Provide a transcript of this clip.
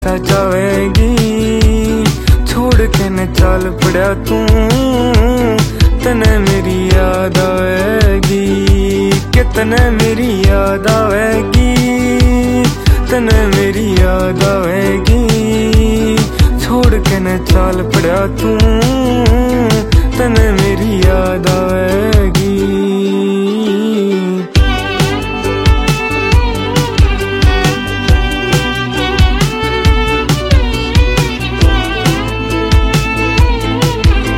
जावेगी छोड़ के न चल पड़ा तू, तने मेरी याद आवेगी, कितने मेरी याद आवेगी, तने मेरी याद आवेगी, छोड़ के न चल पड़ा तू, तने मेरी याद आवेगी।